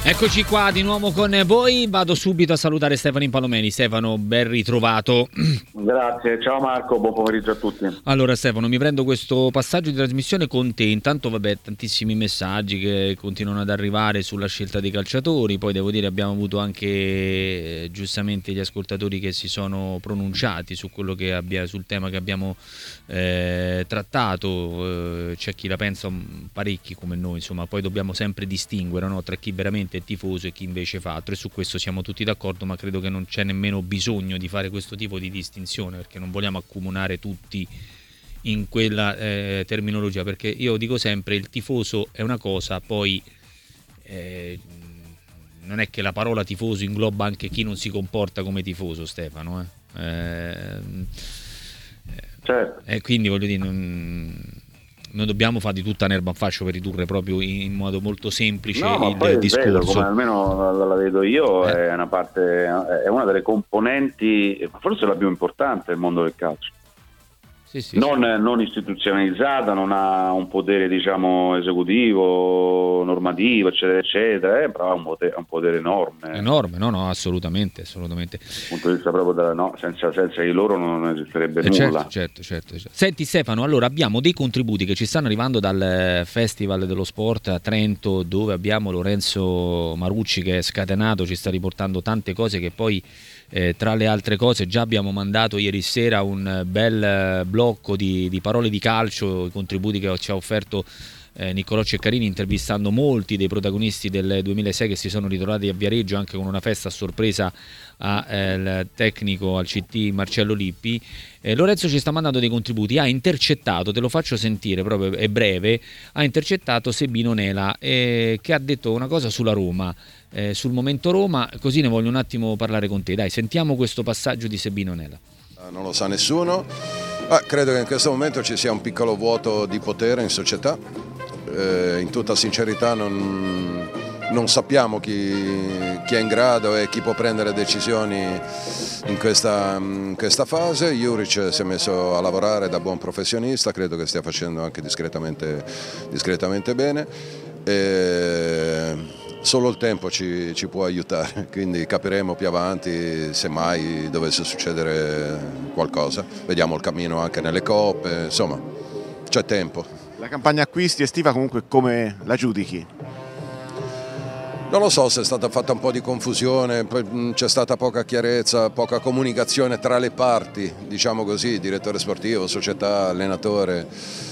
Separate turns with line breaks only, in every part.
Eccoci qua di nuovo con voi, vado subito a salutare Stefano Impalomeni. Stefano, ben ritrovato.
Grazie, ciao Marco, buon pomeriggio a tutti.
Allora Stefano, mi prendo questo passaggio di trasmissione con te. Intanto vabbè, tantissimi messaggi che continuano ad arrivare sulla scelta dei calciatori. Poi devo dire abbiamo avuto anche giustamente gli ascoltatori che si sono pronunciati su quello che sul tema che abbiamo trattato. C'è chi la pensa parecchi come noi, insomma, poi dobbiamo sempre distinguere, no, tra chi veramente è tifoso e chi invece fa altro, e su questo siamo tutti d'accordo, ma credo che non c'è nemmeno bisogno di fare questo tipo di distinzione, perché non vogliamo accomunare tutti in quella terminologia, perché io dico sempre il tifoso è una cosa, poi non è che la parola tifoso ingloba anche chi non si comporta come tifoso, Stefano,
certo.
E quindi voglio dire, non dobbiamo fare di tutta un'erba un fascio per ridurre proprio in modo molto semplice il discorso.
Vedo, come almeno la vedo io, è una parte, è una delle componenti, forse la più importante del mondo del calcio.
Sì.
Non istituzionalizzata, non ha un potere diciamo esecutivo, normativo, eccetera, eccetera, però ha un potere enorme.
Enorme, no, assolutamente. Dal
punto di vista proprio senza di loro non esisterebbe nulla.
Certo. Senti Stefano, allora abbiamo dei contributi che ci stanno arrivando dal Festival dello Sport a Trento, dove abbiamo Lorenzo Marucci che è scatenato, ci sta riportando tante cose che poi tra le altre cose già abbiamo mandato ieri sera un bel blocco di parole di calcio, i contributi che ci ha offerto Niccolò Ceccarini, intervistando molti dei protagonisti del 2006 che si sono ritrovati a Viareggio anche con una festa a sorpresa al tecnico al CT Marcello Lippi. Lorenzo ci sta mandando dei contributi, ha intercettato, te lo faccio sentire proprio, è breve, ha intercettato Sebino Nela che ha detto una cosa sulla Roma, sul momento Roma, così ne voglio un attimo parlare con te. Dai, sentiamo questo passaggio di Sebino Nela.
Non lo sa nessuno, credo che in questo momento ci sia un piccolo vuoto di potere in società, in tutta sincerità non sappiamo chi è in grado e chi può prendere decisioni in questa fase. Juric si è messo a lavorare da buon professionista, credo che stia facendo anche discretamente bene. Solo il tempo ci può aiutare, quindi capiremo più avanti se mai dovesse succedere qualcosa. Vediamo il cammino anche nelle coppe, insomma c'è tempo.
La campagna acquisti estiva comunque come la giudichi?
Non lo so se è stata fatta un po' di confusione, c'è stata poca chiarezza, poca comunicazione tra le parti, diciamo così, direttore sportivo, società, allenatore.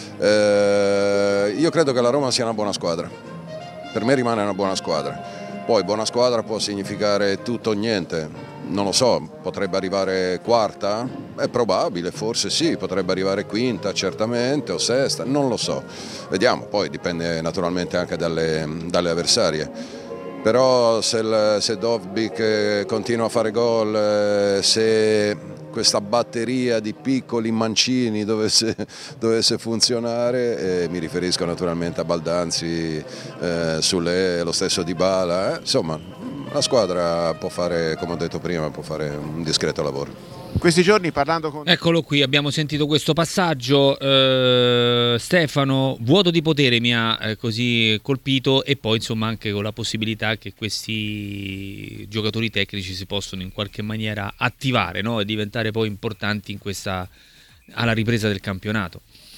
Io credo che la Roma sia una buona squadra. Per me rimane una buona squadra, poi buona squadra può significare tutto o niente, non lo so, potrebbe arrivare quarta? È probabile, forse sì, potrebbe arrivare quinta certamente o sesta, non lo so, vediamo, poi dipende naturalmente anche dalle avversarie, però se Dovbyk continua a fare gol, se questa batteria di piccoli mancini dovesse funzionare, mi riferisco naturalmente a Baldanzi, Soulé, lo stesso Dybala, insomma la squadra può fare, come ho detto prima, può fare un discreto lavoro.
Questi giorni parlando con...
Eccolo qui, abbiamo sentito questo passaggio, Stefano, vuoto di potere mi ha così colpito, e poi insomma anche con la possibilità che questi giocatori tecnici si possono in qualche maniera attivare, no? E diventare poi importanti alla ripresa del campionato.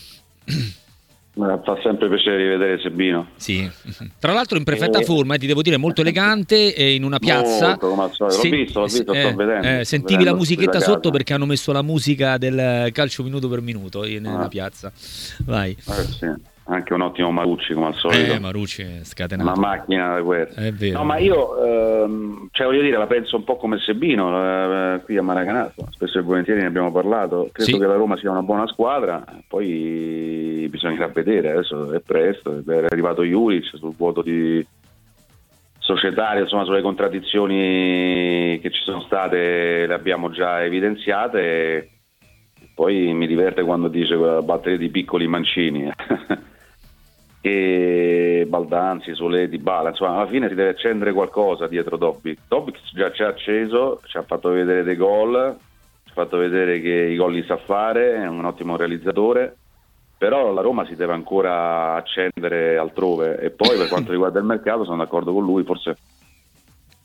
Fa sempre piacere rivedere Sebino.
Sì, tra l'altro in perfetta forma, ti devo dire, molto elegante, in una piazza.
Molto, come al solito. L'ho visto, sto vedendo.
Sentivi la musichetta sotto perché hanno messo la musica del calcio minuto per minuto nella piazza. Vai.
Sì. Anche un ottimo Marucci come al solito.
Marucci è scatenato.
Una macchina da guerra.
È vero.
No, ma io voglio dire, la penso un po' come Sebino qui a Maracanã, spesso e volentieri ne abbiamo parlato. Credo che la Roma sia una buona squadra, poi bisognerà vedere, adesso è presto, è arrivato Juric sul vuoto di societario, insomma sulle contraddizioni che ci sono state le abbiamo già evidenziate. Poi mi diverte quando dice quella batteria di piccoli mancini. E Baldanzi, Soulé, Dybala, insomma alla fine si deve accendere qualcosa dietro Dovbyk. Dovbyk già ci ha acceso, ci ha fatto vedere dei gol, ci ha fatto vedere che i gol li sa fare, è un ottimo realizzatore, però la Roma si deve ancora accendere altrove. E poi per quanto riguarda il mercato sono d'accordo con lui, forse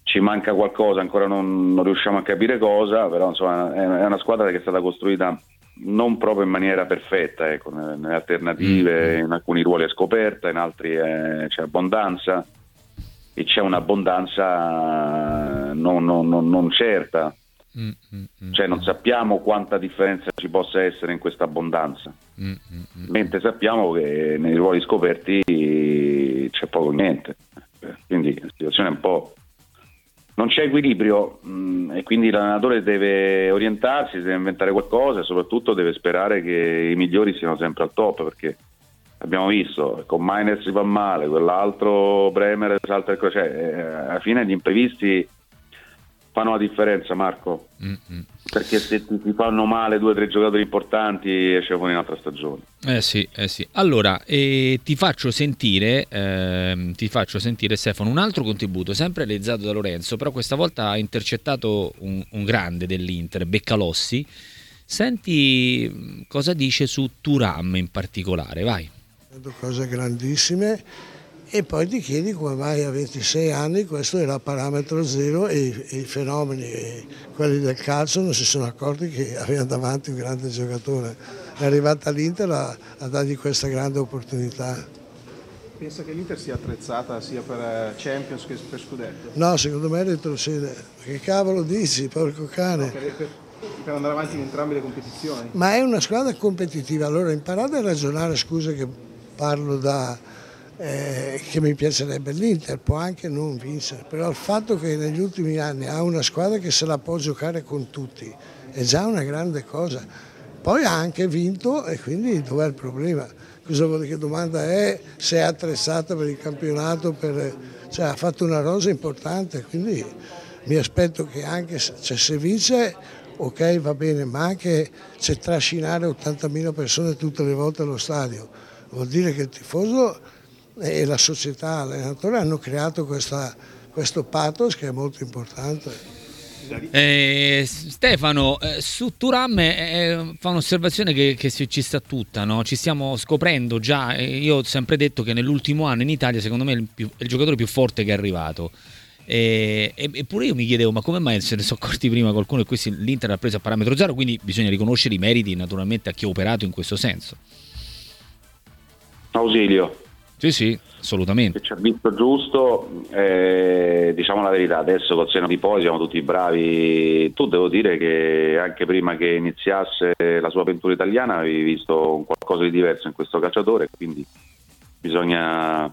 ci manca qualcosa, ancora non riusciamo a capire cosa, però insomma è una squadra che è stata costruita non proprio in maniera perfetta, ecco, nelle alternative, in alcuni ruoli è scoperta, in altri c'è abbondanza, e c'è un'abbondanza non certa, cioè non sappiamo quanta differenza ci possa essere in questa abbondanza, mentre sappiamo che nei ruoli scoperti c'è poco o niente, quindi la situazione è un po'... Non c'è equilibrio, e quindi l'allenatore deve orientarsi, deve inventare qualcosa e soprattutto deve sperare che i migliori siano sempre al top, perché abbiamo visto, con Miner si fa male, quell'altro Bremer salta il alla fine gli imprevisti fanno la differenza, Marco, perché se ti fanno male 2 o 3 giocatori importanti esce fuori un'altra stagione.
Sì. Allora, ti faccio sentire Stefano un altro contributo sempre realizzato da Lorenzo, però questa volta ha intercettato un grande dell'Inter, Beccalossi. Senti cosa dice su Thuram in particolare, vai.
Cose grandissime, e poi ti chiedi come mai a 26 anni questo era parametro zero e i fenomeni, quelli del calcio, non si sono accorti che avevano davanti un grande giocatore. È arrivata l'Inter a dargli questa grande opportunità.
Pensa che l'Inter sia attrezzata sia per Champions che per Scudetto?
No, secondo me retrocede. Che cavolo dici, porco cane?
No, per andare avanti in entrambe le competizioni.
Ma è una squadra competitiva, allora imparate a ragionare, scusa che parlo che mi piacerebbe. L'Inter può anche non vincere, però il fatto che negli ultimi anni ha una squadra che se la può giocare con tutti è già una grande cosa. Poi ha anche vinto, e quindi dov'è il problema? Cosa vuol dire? Che domanda è se è attrezzata per il campionato, cioè ha fatto una rosa importante, quindi mi aspetto che anche se vince, ok, va bene, ma anche se trascinare 80.000 persone tutte le volte allo stadio, vuol dire che il tifoso e la società, l'allenatore hanno creato questo pathos che è molto importante.
Stefano, su Thuram fa un'osservazione che ci sta tutta, no? Ci stiamo scoprendo già, io ho sempre detto che nell'ultimo anno in Italia secondo me è il giocatore più forte che è arrivato, eppure io mi chiedevo ma come mai se ne sono accorti prima qualcuno, e questi l'Inter ha preso a parametro zero, quindi bisogna riconoscere i meriti naturalmente a chi ha operato in questo senso.
Ausilio.
Sì, assolutamente.
Che ci ha visto giusto, diciamo la verità, adesso col seno di poi siamo tutti bravi. Tu devo dire che anche prima che iniziasse la sua avventura italiana avevi visto qualcosa di diverso in questo calciatore, quindi bisogna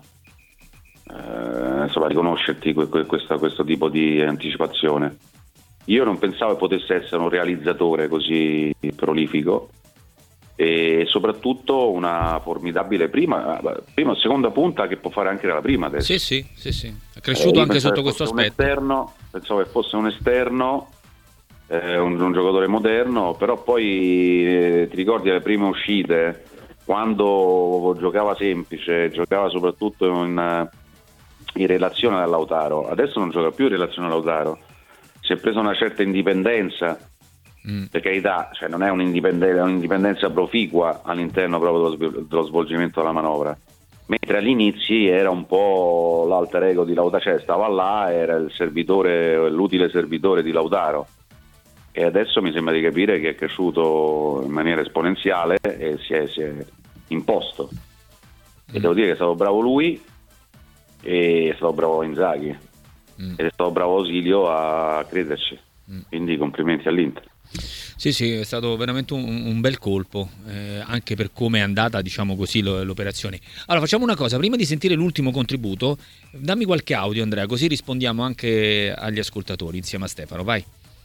riconoscerti questo tipo di anticipazione. Io non pensavo che potesse essere un realizzatore così prolifico, e soprattutto una formidabile prima o seconda punta che può fare anche la prima adesso.
Sì, è cresciuto anche sotto questo aspetto.
Pensavo che fosse un esterno, un giocatore moderno, però poi ti ricordi le prime uscite, quando giocava semplice, giocava soprattutto in relazione a Lautaro, adesso non gioca più in relazione a Lautaro, si è preso una certa indipendenza. Per carità, cioè non è un'indipendenza proficua all'interno proprio dello svolgimento della manovra, mentre agli inizi era un po' l'alter ego di Lautaro, cioè stava là, era il servitore, l'utile servitore di Lautaro, e adesso mi sembra di capire che è cresciuto in maniera esponenziale e si è imposto, e devo dire che è stato bravo lui, e è stato bravo Inzaghi, ed è stato bravo Ausilio a crederci, quindi complimenti all'Inter.
Sì, è stato veramente un bel colpo, anche per come è andata, diciamo così, l'operazione. Allora facciamo una cosa, prima di sentire l'ultimo contributo, dammi qualche audio Andrea, così rispondiamo anche agli ascoltatori insieme a Stefano, vai.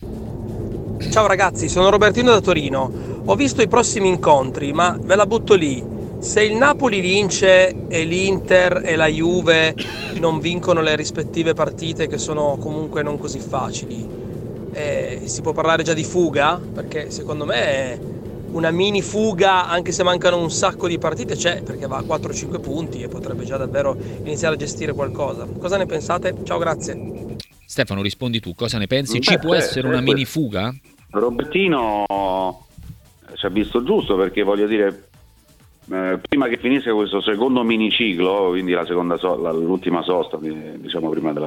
Ciao ragazzi, sono Robertino da Torino, ho visto i prossimi incontri, ma ve la butto lì. Se il Napoli vince e l'Inter e la Juve non vincono le rispettive partite, che sono comunque non così facili, si può parlare già di fuga? Perché secondo me una mini fuga, anche se mancano un sacco di partite, c'è, perché va a 4-5 punti e potrebbe già davvero iniziare a gestire qualcosa. Cosa ne pensate? Ciao, grazie.
Stefano, rispondi tu, cosa ne pensi? Ci può essere una mini fuga?
Robertino ci ha visto giusto, perché voglio dire, prima che finisse questo secondo miniciclo, quindi l'ultima sosta, diciamo prima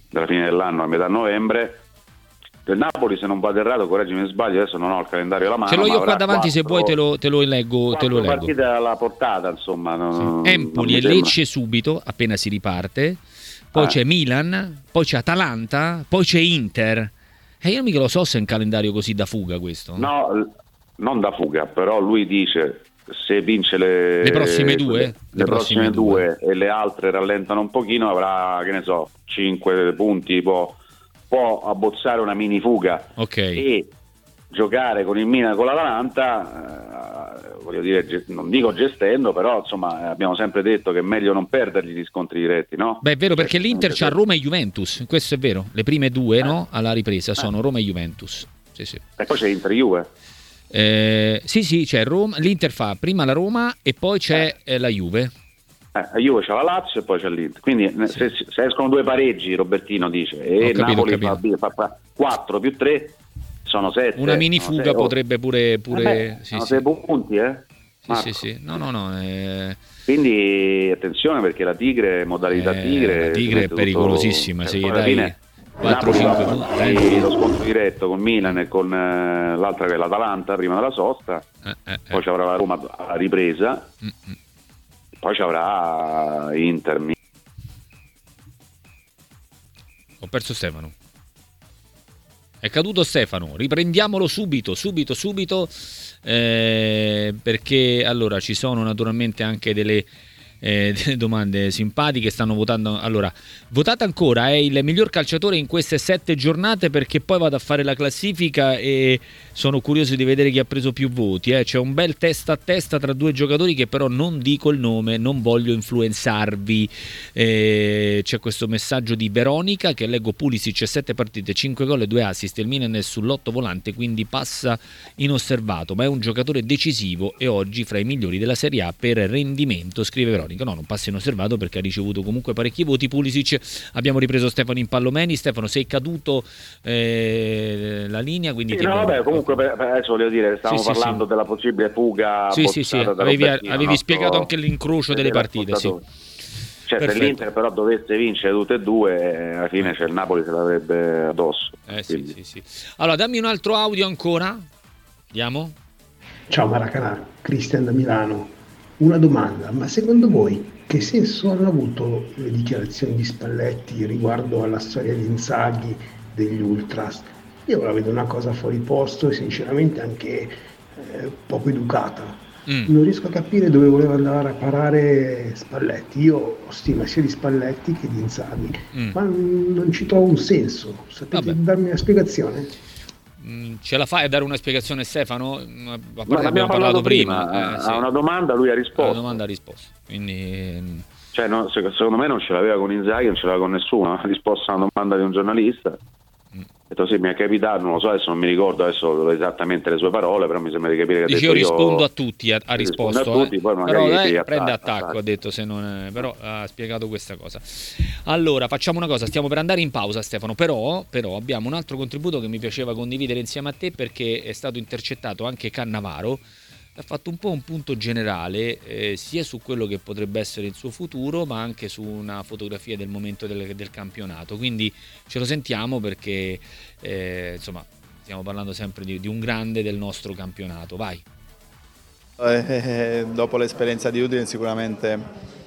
della fine dell'anno a metà novembre. Del Napoli, se non vado errato, correggimi se sbaglio, adesso non ho il calendario alla mano.
Ce l'ho io qua davanti, se vuoi te lo leggo.
Partite alla portata, insomma.
Sì. Empoli e Lecce subito, appena si riparte. Poi c'è Milan, poi c'è Atalanta, poi c'è Inter. E io mica lo so se è un calendario così da fuga questo.
No, non da fuga, però lui dice se vince le
prossime due,
le prossime due e le altre rallentano un pochino, avrà, che ne so, 5 punti, può abbozzare una mini fuga, e giocare con il Milan e con l'Atalanta, voglio dire, non dico gestendo, però insomma abbiamo sempre detto che è meglio non perdergli gli scontri diretti, no?
Beh, è vero, perché l'Inter c'ha Roma e Juventus, questo è vero, le prime due no, alla ripresa sono Roma e Juventus. Sì.
E poi c'è Inter-Juve.
Sì, c'è Roma, l'Inter fa prima la Roma e poi c'è la Juve.
La Juve c'ha la Lazio e poi c'è l'Inter, quindi se escono 2 pareggi, Robertino dice, e Napoli fa 4 più 3 sono 7.
Una mini fuga potrebbe pure
sono 6 punti,
Sì. No.
Quindi attenzione, perché la Tigre, modalità Tigre,
la Tigre è pericolosissima, se gli dai
4-5 punti. Lo scontro diretto con Milan e con l'altra che è l'Atalanta prima della sosta, poi ci avrà la Roma alla ripresa. Poi ci avrà Inter.
Ho perso Stefano. È caduto Stefano. Riprendiamolo subito. Perché allora ci sono naturalmente anche delle domande simpatiche. Stanno votando. Allora, votate ancora, è il miglior calciatore in queste 7 giornate, perché poi vado a fare la classifica e sono curioso di vedere chi ha preso più voti. C'è un bel testa a testa tra 2 giocatori che però non dico il nome, non voglio influenzarvi. C'è questo messaggio di Veronica che leggo: Pulisic 7 partite, 5 gol e 2 assist, il Milan è sull'8 volante, quindi passa inosservato, ma è un giocatore decisivo e oggi fra i migliori della Serie A per rendimento, scrive Veronica. No, non passa inosservato perché ha ricevuto comunque parecchi voti. Pulisic. Abbiamo ripreso Stefano Impallomeni. Stefano, sei caduto la linea, quindi
comunque adesso voglio dire, stavamo parlando della possibile fuga.
Avevi spiegato anche l'incrocio delle partite, sì.
Cioè, se l'Inter però dovesse vincere tutte e due, alla fine c'è il Napoli se l'avrebbe addosso.
Sì. Allora, dammi un altro audio ancora. Andiamo.
Ciao Maracanà, Cristian da Milano. Una domanda, ma secondo voi che senso hanno avuto le dichiarazioni di Spalletti riguardo alla storia di Inzaghi, degli Ultras? Io la vedo una cosa fuori posto e sinceramente anche poco educata. Non riesco a capire dove voleva andare a parare Spalletti. Io ho stima sia di Spalletti che di Inzaghi, ma non ci trovo un senso. Sapete darmi una spiegazione?
Ce la fai a dare una spiegazione, Stefano?
Abbiamo parlato prima. A una domanda lui ha risposto.
Quindi
secondo me non ce l'aveva con Inzaghi, non ce l'aveva con nessuno. Ha risposto a una domanda di un giornalista. Ho detto sì, mi è capitato, non lo so, adesso non mi ricordo esattamente le sue parole, però mi sembra di capire che
io rispondo a tutti, ha risposto.
A tutti, poi
però prende attacco, ha detto, se non è, però ha spiegato questa cosa. Allora, facciamo una cosa, stiamo per andare in pausa, Stefano, però abbiamo un altro contributo che mi piaceva condividere insieme a te, perché è stato intercettato anche Cannavaro. Ha fatto un po' un punto generale sia su quello che potrebbe essere il suo futuro, ma anche su una fotografia del momento del campionato. Quindi ce lo sentiamo, perché insomma stiamo parlando sempre di un grande del nostro campionato. Vai.
Dopo l'esperienza di Udine sicuramente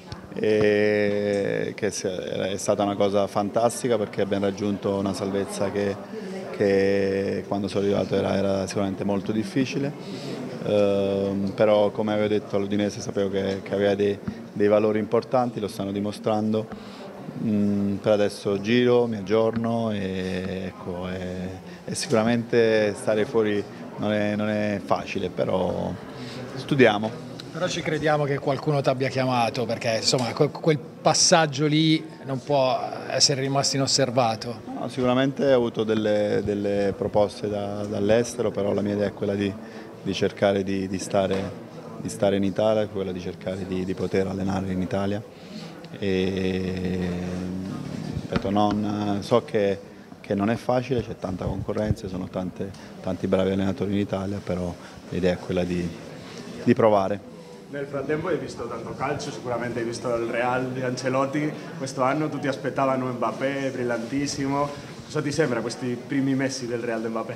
che è stata una cosa fantastica, perché abbiamo raggiunto una salvezza che quando sono arrivato era sicuramente molto difficile. Però, come avevo detto all'Udinese, sapevo che aveva dei valori importanti, lo stanno dimostrando. Per adesso giro, mi aggiorno e sicuramente stare fuori non è facile, però studiamo.
Però ci crediamo che qualcuno ti abbia chiamato, perché insomma quel passaggio lì non può essere rimasto inosservato.
No, sicuramente ho avuto delle proposte dall'estero, però la mia idea è quella di cercare di stare in Italia, quella di cercare di poter allenare in Italia. E ripeto, so che non è facile, c'è tanta concorrenza, sono tanti bravi allenatori in Italia, però l'idea è quella di provare.
Nel frattempo hai visto tanto calcio, sicuramente hai visto il Real di Ancelotti questo anno, tutti aspettavano Mbappé, brillantissimo. Cosa ti sembra questi primi mesi del Real di Mbappé?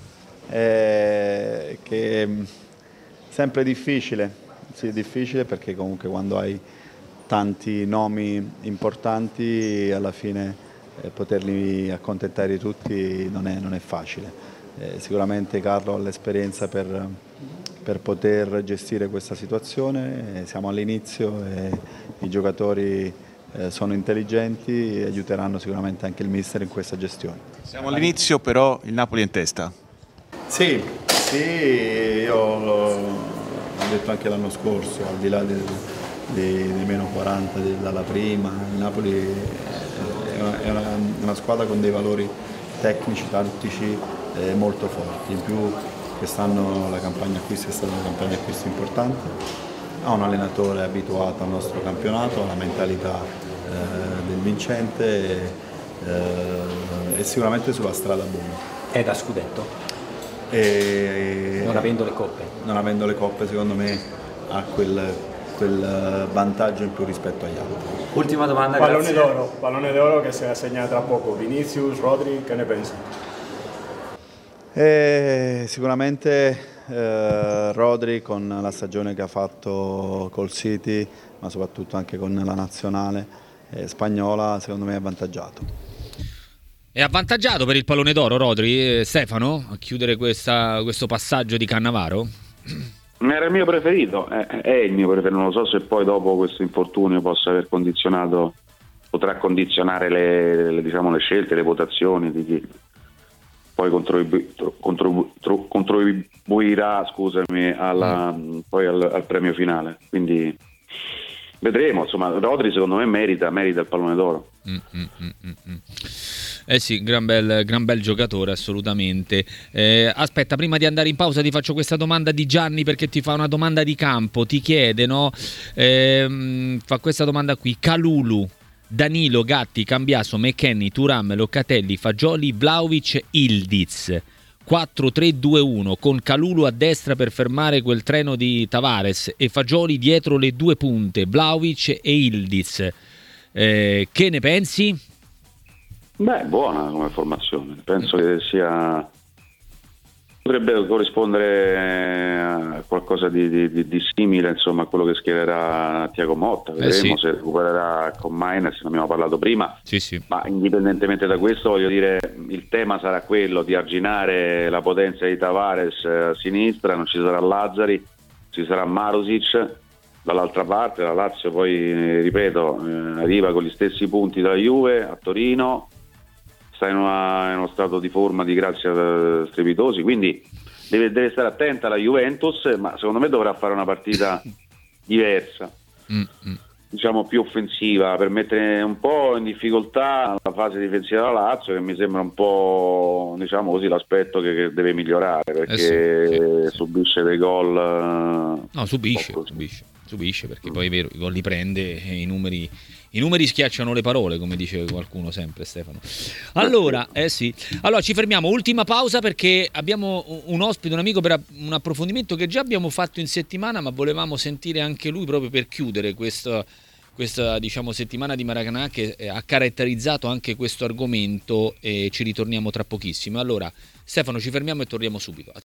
Che è sempre difficile, sì, è difficile perché comunque quando hai tanti nomi importanti alla fine poterli accontentare tutti non è facile. Sicuramente Carlo ha l'esperienza per poter gestire questa situazione, siamo all'inizio e i giocatori sono intelligenti e aiuteranno sicuramente anche il mister in questa gestione.
Siamo all'inizio, però il Napoli è in testa.
Sì, io l'ho detto anche l'anno scorso, al di là dei meno 40 dalla prima, il Napoli è una squadra con dei valori tecnici, tattici molto forti. In più quest'anno la campagna acquisti è stata una campagna acquisti importante, ha un allenatore abituato al nostro campionato, alla mentalità del vincente e sicuramente sulla strada buona.
È da scudetto? Non avendo le coppe
secondo me ha quel vantaggio in più rispetto agli altri.
Ultima domanda,
Pallone d'oro che si assegna tra poco. Vinicius, Rodri, che ne pensi?
Sicuramente Rodri con la stagione che ha fatto col City, ma soprattutto anche con la nazionale spagnola, secondo me è avvantaggiato.
È avvantaggiato per il pallone d'oro Rodri, Stefano, a chiudere questo passaggio di Cannavaro?
Era il mio preferito, è il mio preferito, non lo so se poi dopo questo infortunio potrà condizionare le scelte, le votazioni di chi poi contribuirà, scusami, poi al premio finale. Quindi vedremo, insomma, Rodri secondo me merita il pallone d'oro.
Sì, gran bel giocatore, assolutamente. Aspetta, prima di andare in pausa ti faccio questa domanda di Gianni, perché ti fa una domanda di campo, ti chiede, no? Fa questa domanda qui: Kalulu, Danilo, Gatti, Cambiaso, McKennie, Thuram, Locatelli, Fagioli, Vlahovic, Ildiz. 4-3-2-1 con Kalulu a destra per fermare quel treno di Tavares e Fagioli dietro le due punte, Vlahovic e Ildiz. Che ne pensi?
Beh, buona come formazione, penso che potrebbe corrispondere a qualcosa di simile, insomma, a quello che schiererà Thiago Motta. Vedremo se recupererà con Maines, ne abbiamo parlato prima.
Sì. Ma
indipendentemente da questo, voglio dire, il tema sarà quello di arginare la potenza di Tavares a sinistra, non ci sarà Lazzari, ci sarà Marusic. Dall'altra parte la Lazio poi, ripeto, arriva con gli stessi punti della Juve a Torino, sta in uno stato di forma di grazia strepitosi, quindi deve stare attenta alla Juventus, ma secondo me dovrà fare una partita diversa, diciamo più offensiva, per mettere un po' in difficoltà la fase difensiva della Lazio, che mi sembra un po', diciamo così, l'aspetto che deve migliorare, perché subisce dei gol.
No, subisce perché poi è vero, i gol li prende e i numeri schiacciano le parole, come dice qualcuno sempre, Stefano. Allora, allora ci fermiamo, ultima pausa, perché abbiamo un ospite, un amico, per un approfondimento che già abbiamo fatto in settimana, ma volevamo sentire anche lui proprio per chiudere questa diciamo settimana di Maracanã, che ha caratterizzato anche questo argomento, e ci ritorniamo tra pochissimo. Allora, Stefano, ci fermiamo e torniamo subito.